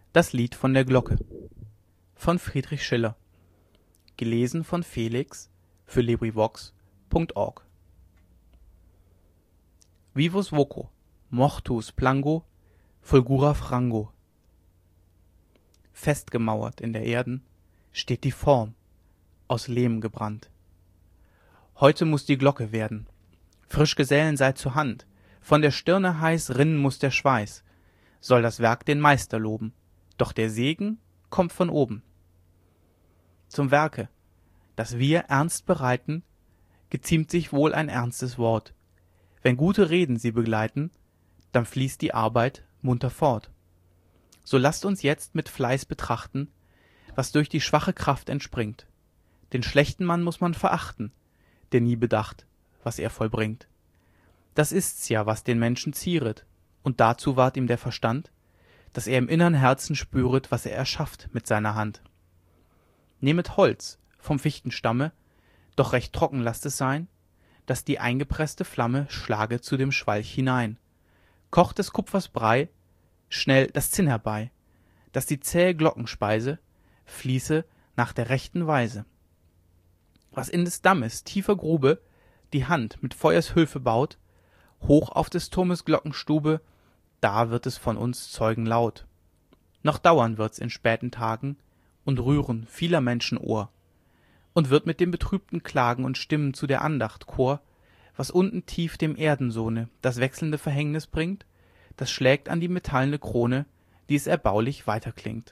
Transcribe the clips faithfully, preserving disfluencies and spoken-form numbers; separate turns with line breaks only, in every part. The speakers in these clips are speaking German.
Das Lied von der Glocke von Friedrich Schiller. Gelesen von Felix für LibriVox Punkt org. Vivus voco, mortuus plango, fulgura frango. Festgemauert in der Erden steht die Form, aus Lehm gebrannt. Heute muß die Glocke werden, frisch Gesellen seid zur Hand, von der Stirne heiß rinnen muß der Schweiß, soll das Werk den Meister loben, doch der Segen kommt von oben. Zum Werke, das wir ernst bereiten, geziemt sich wohl ein ernstes Wort. Wenn gute Reden sie begleiten, dann fließt die Arbeit munter fort. So lasst uns jetzt mit Fleiß betrachten, was durch die schwache Kraft entspringt. Den schlechten Mann muß man verachten, der nie bedacht, was er vollbringt. Das ist's ja, was den Menschen zieret, und dazu ward ihm der Verstand, dass er im innern Herzen spüret, was er erschafft mit seiner Hand. Nehmet Holz vom Fichtenstamme, doch recht trocken lasst es sein, dass die eingepreßte Flamme schlage zu dem Schwalch hinein. Kocht des Kupfers Brei, schnell das Zinn herbei, dass die zähe Glockenspeise fließe nach der rechten Weise. Was in des Dammes tiefer Grube die Hand mit Feuers Hülfe baut, hoch auf des Turmes Glockenstube, da wird es von uns zeugen laut. Noch dauern wird's in späten Tagen und rühren vieler Menschen Ohr, und wird mit dem betrübten Klagen und Stimmen zu der Andacht Chor, was unten tief dem Erdensohne das wechselnde Verhängnis bringt, das schlägt an die metallene Krone, die es erbaulich weiterklingt.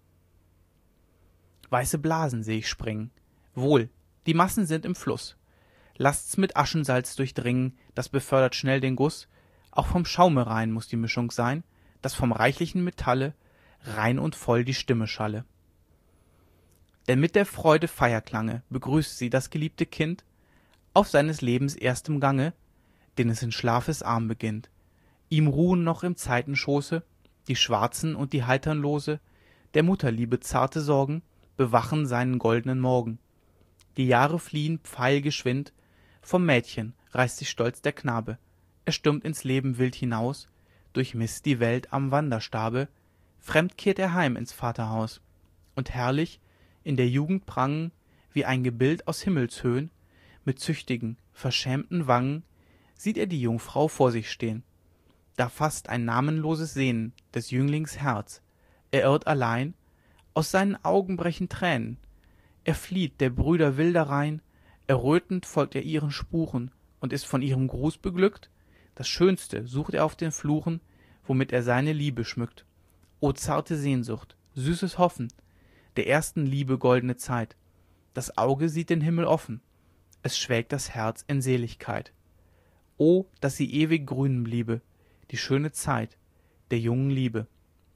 Weiße Blasen seh ich springen, wohl, die Massen sind im Fluss. Lasst's mit Aschensalz durchdringen, das befördert schnell den Guss. Auch vom Schaume rein muß die Mischung sein, dass vom reichlichen Metalle rein und voll die Stimme schalle. Denn mit der Freude Feierklange begrüßt sie das geliebte Kind auf seines Lebens erstem Gange, den es in Schlafes Arm beginnt. Ihm ruhen noch im Zeitenschoße die schwarzen und die heitern Lose, der Mutterliebe zarte Sorgen bewachen seinen goldenen Morgen. Die Jahre fliehen pfeilgeschwind, vom Mädchen reißt sich stolz der Knabe, er stürmt ins Leben wild hinaus, durchmißt die Welt am Wanderstabe, fremd kehrt er heim ins Vaterhaus, und herrlich in der Jugend prangen, wie ein Gebild aus Himmelshöhen, mit züchtigen, verschämten Wangen, sieht er die Jungfrau vor sich stehn. Da faßt ein namenloses Sehnen des Jünglings Herz, er irrt allein, aus seinen Augen brechen Tränen, er flieht der Brüder wilder Reihn, errötend folgt er ihren Spuren und ist von ihrem Gruß beglückt, das Schönste sucht er auf den Fluren, womit er seine Liebe schmückt. O zarte Sehnsucht, süßes Hoffen, der ersten Liebe goldene Zeit, das Auge sieht den Himmel offen, es schwelgt das Herz in Seligkeit. O, dass sie ewig grünen bliebe, die schöne Zeit der jungen Liebe.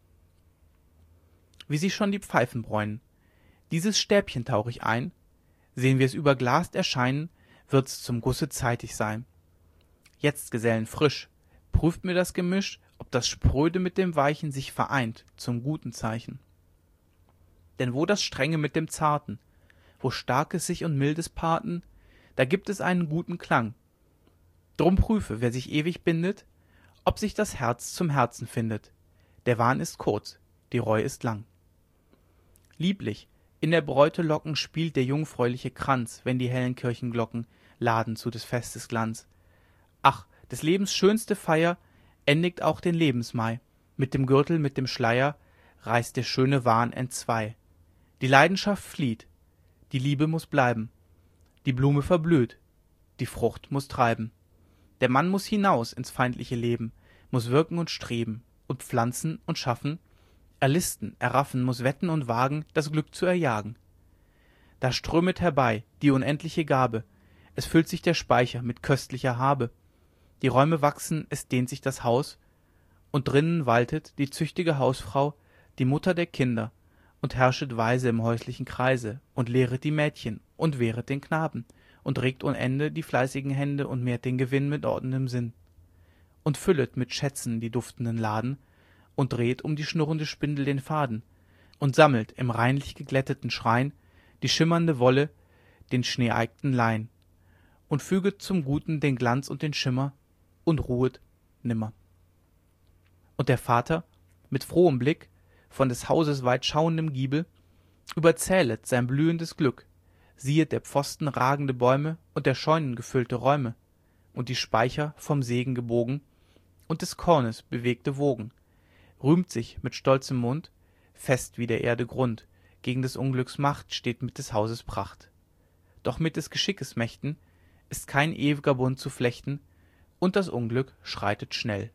Wie sich schon die Pfeifen bräunen, dieses Stäbchen tauch ich ein, sehen wir's überglast erscheinen, wird's zum Gusse zeitig sein. Jetzt, Gesellen, frisch, prüft mir das Gemisch, ob das Spröde mit dem Weichen sich vereint zum guten Zeichen. Denn wo das Strenge mit dem Zarten, wo Starkes sich und Mildes paarten, da gibt es einen guten Klang. Drum prüfe, wer sich ewig bindet, ob sich das Herz zum Herzen findet. Der Wahn ist kurz, die Reu ist lang. Lieblich, in der Bräute Locken spielt der jungfräuliche Kranz, wenn die hellen Kirchenglocken laden zu des Festes Glanz. Ach, des Lebens schönste Feier endigt auch den Lebensmai. Mit dem Gürtel, mit dem Schleier reißt der schöne Wahn entzwei. Die Leidenschaft flieht, die Liebe muß bleiben. Die Blume verblüht, die Frucht muß treiben. Der Mann muß hinaus ins feindliche Leben, muß wirken und streben und pflanzen und schaffen, erlisten, erraffen, muß wetten und wagen, das Glück zu erjagen. Da strömet herbei die unendliche Gabe, es füllt sich der Speicher mit köstlicher Habe. Die Räume wachsen, es dehnt sich das Haus, und drinnen waltet die züchtige Hausfrau, die Mutter der Kinder, und herrschet weise im häuslichen Kreise, und lehret die Mädchen, und wehret den Knaben, und regt ohn Ende die fleißigen Hände und mehrt den Gewinn mit ordnendem Sinn, und füllet mit Schätzen die duftenden Laden, und dreht um die schnurrende Spindel den Faden, und sammelt im reinlich geglätteten Schrein die schimmernde Wolle, den schneeeigten Lein, und füget zum Guten den Glanz und den Schimmer, und ruhet nimmer. Und der Vater, mit frohem Blick, von des hauses weit schauendem giebel, überzählet sein blühendes glück, siehet der pfosten ragende bäume und der scheunen gefüllte räume und die speicher vom segen gebogen und des kornes bewegte wogen, rühmt sich mit stolzem mund, fest wie der erde grund, gegen des unglücks macht steht mit des hauses pracht. Doch mit des geschickes mächten ist kein ew'ger bund zu flechten, und das unglück schreitet schnell.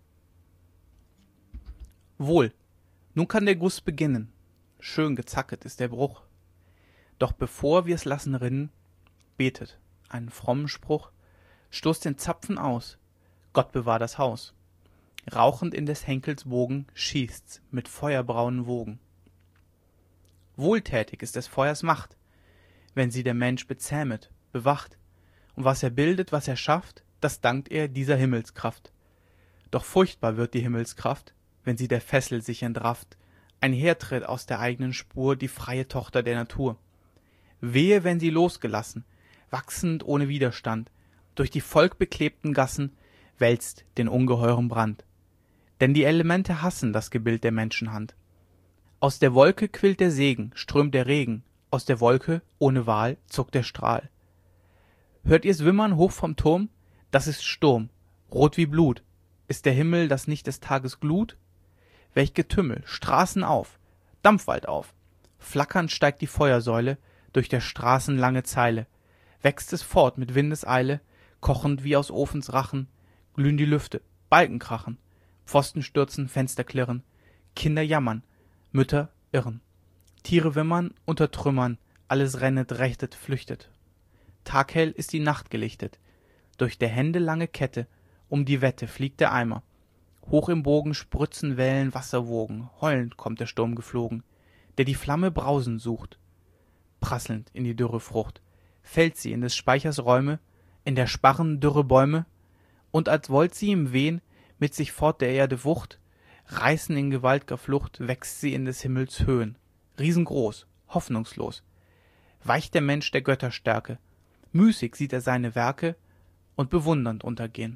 Wohl, nun kann der guß beginnen, schön gezacket ist der bruch, doch bevor wir's lassen rinnen, betet einen frommen spruch, stoßt den zapfen aus, Gott bewahr das haus, rauchend in des henkels bogen schießt's mit feuerbraunen wogen. Wohltätig ist des feuers macht, wenn sie der mensch bezähmet, bewacht, und was er bildet, was er schafft, das dankt er dieser himmelskraft. Doch furchtbar wird die himmelskraft, wenn sie der fessel sich entrafft, einhertritt aus der eignen spur die freie tochter der natur. Wehe, wenn sie losgelassen, wachsend ohne widerstand, durch die volkbeklebten gassen wälzt den ungeheuren brand. Denn die elemente hassen das gebild der menschenhand. Aus der wolke quillt der segen, strömt der regen, aus der wolke, ohne wahl, zuckt der strahl. Hört ihr's wimmern hoch vom turm? Das ist Sturm, rot wie Blut. Ist der Himmel das nicht des Tages Glut? Welch Getümmel, Straßen auf, Dampfwald auf. Flackernd steigt die Feuersäule durch der Straßen lange Zeile. Wächst es fort mit Windeseile, kochend wie aus Ofens Rachen, glühen die Lüfte, Balken krachen, Pfosten stürzen, Fenster klirren, Kinder jammern, Mütter irren. Tiere wimmern, unter Trümmern, alles rennet, rechtet, flüchtet. Taghell ist die Nacht gelichtet, durch der Hände lange Kette, um die Wette fliegt der Eimer. Hoch im Bogen spritzen Wellen, Wasserwogen, heulend kommt der Sturm geflogen, der die Flamme brausen sucht. Prasselnd in die dürre Frucht, fällt sie in des Speichers Räume, in der Sparren dürre Bäume, und als wollt sie im Wehn mit sich fort der Erde Wucht, reißen in gewalt'ger Flucht, wächst sie in des Himmels Höhen, riesengroß, hoffnungslos. Weicht der Mensch der Götterstärke, müßig sieht er seine Werke und bewundernd untergehen.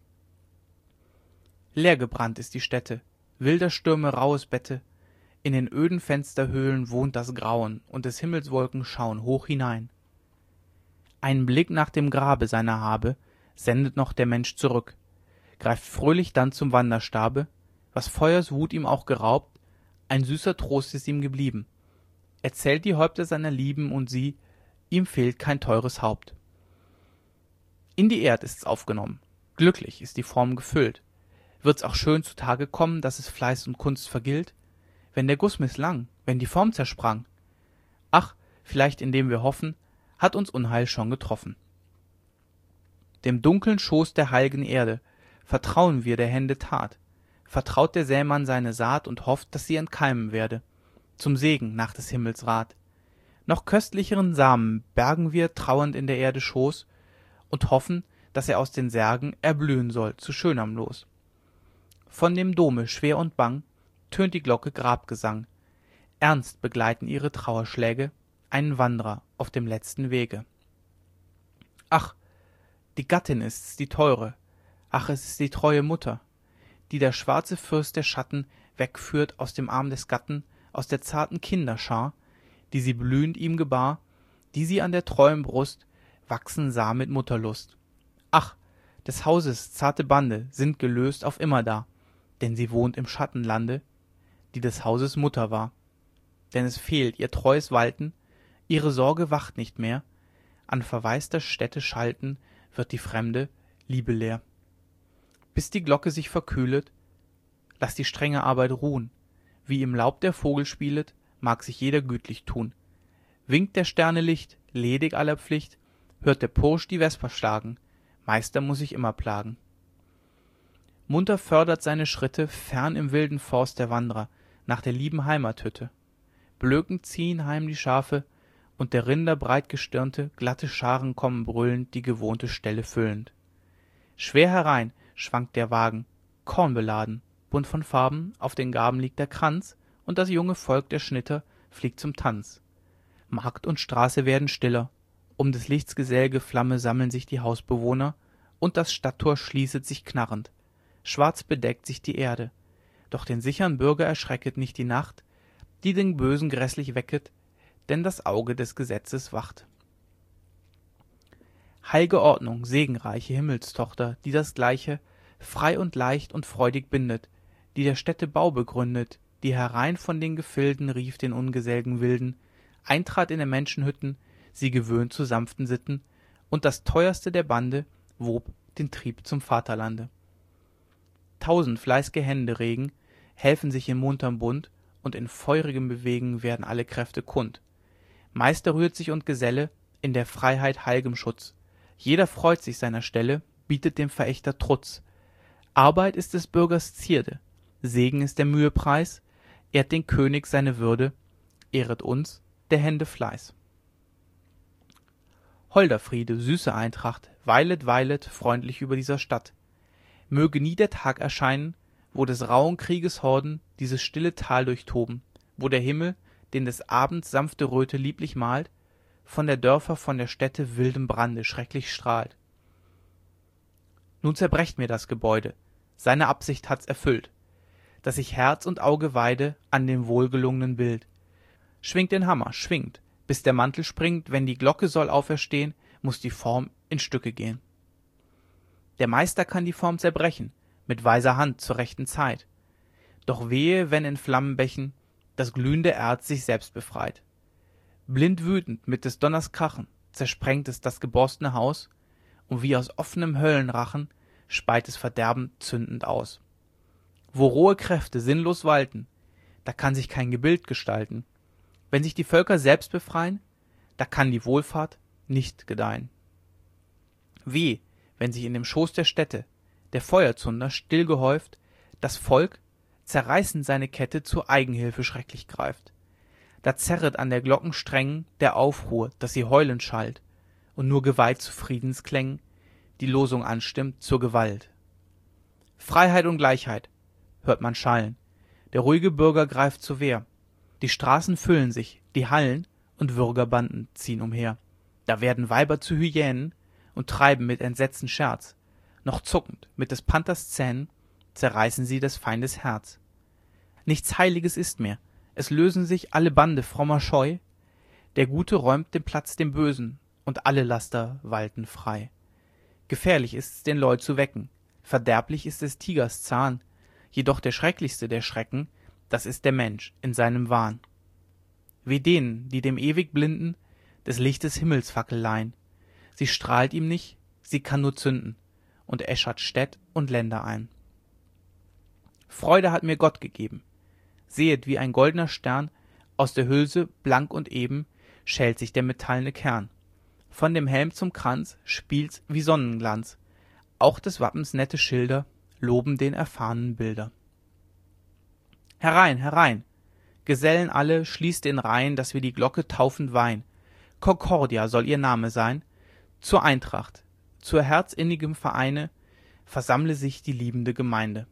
Leergebrannt ist die Stätte, wilder Stürme rauhes Bette, in den öden Fensterhöhlen wohnt das Grauen, und des Himmels Wolken schauen hoch hinein. Einen Blick nach dem Grabe seiner Habe sendet noch der Mensch zurück, greift fröhlich dann zum Wanderstabe, was Feuers Wut ihm auch geraubt, ein süßer Trost ist ihm geblieben. Er zählt die Häupter seiner Lieben, und sie, ihm fehlt kein teures Haupt. In die Erd ist's aufgenommen, glücklich ist die Form gefüllt. Wird's auch schön zutage kommen, dass es Fleiß und Kunst vergilt? Wenn der Guß mißlang, wenn die Form zersprang? Ach, vielleicht indem wir hoffen, hat uns Unheil schon getroffen. Dem dunkeln Schoß der heilgen Erde vertrauen wir der Hände Tat, vertraut der Sämann seine Saat und hofft, dass sie entkeimen werde, zum Segen nach des Himmels Rat. Noch köstlicheren Samen bergen wir trauernd in der Erde Schoß und hoffen, dass er aus den Särgen erblühen soll zu schönerm Los. Von dem Dome schwer und bang tönt die Glocke Grabgesang, ernst begleiten ihre Trauerschläge einen Wandrer auf dem letzten Wege. Ach, die Gattin ist's, die teure, ach, es ist die treue Mutter, die der schwarze Fürst der Schatten wegführt aus dem Arm des Gatten, aus der zarten Kinderschar, die sie blühend ihm gebar, die sie an der treuen Brust wachsen sah mit Mutterlust. Ach, des Hauses zarte Bande sind gelöst auf immerdar, denn sie wohnt im Schattenlande, die des Hauses Mutter war. Denn es fehlt ihr treues Walten, ihre Sorge wacht nicht mehr, an verwaister Stätte schalten wird die fremde Liebe leer. Bis die Glocke sich verkühlet, laß die strenge Arbeit ruhen, wie im Laub der Vogel spielet, mag sich jeder gütlich tun. Winkt der Sterne Licht, ledig aller Pflicht, hört der Pursch die Vesper schlagen, Meister muß sich immer plagen. Munter fördert seine Schritte fern im wilden Forst der Wandrer nach der lieben Heimathütte. Blökend ziehen heim die Schafe, und der Rinder breitgestirnte, glatte Scharen kommen brüllend die gewohnte Stelle füllend. Schwer herein schwankt der Wagen, kornbeladen, bunt von Farben, auf den Garben liegt der Kranz, und das junge Volk der Schnitter fliegt zum Tanz. Markt und Straße werden stiller, um des Lichts gesellige Flamme sammeln sich die Hausbewohner, und das Stadttor schließet sich knarrend. Schwarz bedeckt sich die Erde, doch den sichern bürger erschrecket nicht die nacht, die den bösen gräßlich wecket, denn das auge des gesetzes wacht. heilge ordnung, segenreiche himmelstochter, die das gleiche frei und leicht und freudig bindet, die der städte bau begründet, die herein von den gefilden rief den ungesellgen wilden, eintrat in der menschenhütten, sie gewöhnt zu sanften sitten, und das teuerste der bande wob den trieb zum vaterlande. tausend fleißge hände regen, helfen sich in munterm bund, und in feurigem bewegen werden alle kräfte kund. meister rührt sich und geselle in der freiheit heilgem schutz, jeder freut sich seiner stelle, bietet dem verächter trutz. arbeit ist des bürgers zierde, segen ist der mühe preis, ehrt den könig seine würde, ehret uns der hände fleiß. holder friede, süße eintracht, weilet, weilet freundlich über dieser stadt. möge nie der tag erscheinen, wo des rauhen krieges horden dieses stille tal durchtoben, wo der himmel, den des abends sanfte röte lieblich malt, von der dörfer, von der städte wildem brande schrecklich strahlt. nun zerbrecht mir das gebäude, seine absicht hat's erfüllt, daß ich herz und auge weide an dem wohlgelungnen bild. schwingt den hammer, schwingt, bis der mantel springt, wenn die glocke soll auferstehn, muß die form in stücke gehn. der meister kann die form zerbrechen, mit weiser hand zur rechten zeit, doch wehe, wenn in flammenbächen das glühende erz sich selbst befreit. blind wütend mit des donners krachen zersprengt es das geborstne haus, und wie aus offnem höllenrachen speit es verderben zündend aus. wo rohe kräfte sinnlos walten, da kann sich kein gebild gestalten, wenn sich die völker selbst befreien, da kann die wohlfahrt nicht gedeihen. weh, wenn sich in dem schoß der städte der feuerzunder still gehäuft, das volk zerreißend seine kette zur eigenhilfe schrecklich greift. da zerret an der glocken strängen der aufruhr daß sie heulend schallt, und nur geweiht zu friedensklängen die losung anstimmt zur gewalt. freiheit und gleichheit hört man schallen, der ruhige bürger greift zur wehr, die straßen füllen sich, die hallen, und würgerbanden ziehn umher. da werden weiber zu hyänen und treiben mit entsetzen scherz, noch zuckend mit des panthers zähnen zerreißen sie des feindes herz. nichts heiliges ist mehr, es lösen sich alle bande frommer scheu, der gute räumt den platz dem bösen, und alle laster walten frei. gefährlich ist's den leu zu wecken, verderblich ist des tigers zahn, jedoch der schrecklichste der schrecken, das ist der mensch in seinem wahn. weh denen, die dem ewig blinden des lichtes himmelsfackel leihen, sie strahlt ihm nicht, sie kann nur zünden, und äschert städt und länder ein. freude hat mir gott gegeben, sehet, wie ein goldner stern aus der hülse blank und eben schält sich der metallne kern, von dem helm zum kranz spielt's wie sonnenglanz, auch des wappens nette schilder loben den erfahrnen bilder. herein, herein, gesellen alle, schließt in reihen, daß wir die glocke taufend weihen, concordia soll ihr name sein, zur eintracht, zur herzinnigem vereine versammle sich die liebende gemeinde.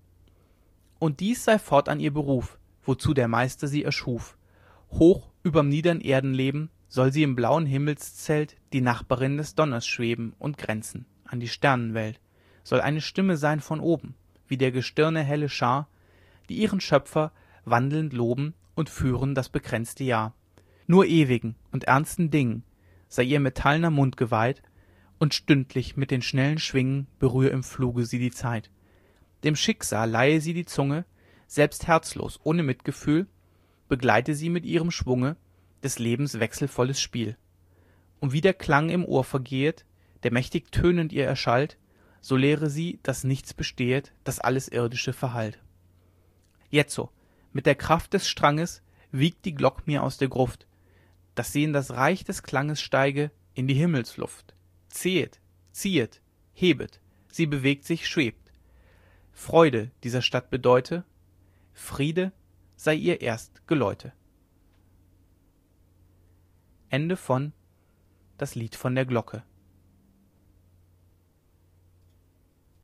und dies sei fortan ihr beruf, wozu der meister sie erschuf, hoch überm niedern erdenleben soll sie im blauen himmelszelt die nachbarin des donners schweben und grenzen an die sternenwelt, soll eine stimme sein von oben, wie der gestirne helle schar, die ihren schöpfer wandelnd loben und führen das bekränzte jahr. nur ewigen und ernsten dingen sei ihr metallner mund geweiht, und stündlich mit den schnellen schwingen berühr im fluge sie die zeit. dem schicksal leihe sie die zunge, selbst herzlos ohne mitgefühl begleite sie mit ihrem schwunge des lebens wechselvolles spiel. und wie der klang im ohr vergehet, der mächtig tönend ihr erschallt, so lehre sie, daß nichts bestehet, das alles irdische verhallt. jetzo mit der kraft des stranges wiegt die glock mir aus der gruft, daß sie in das reich des klanges steige in die himmelsluft. ziehet, ziehet, hebet, sie bewegt sich, schwebt. freude dieser stadt bedeute, friede sei ihr erst geläute. Ende von Das Lied von der Glocke.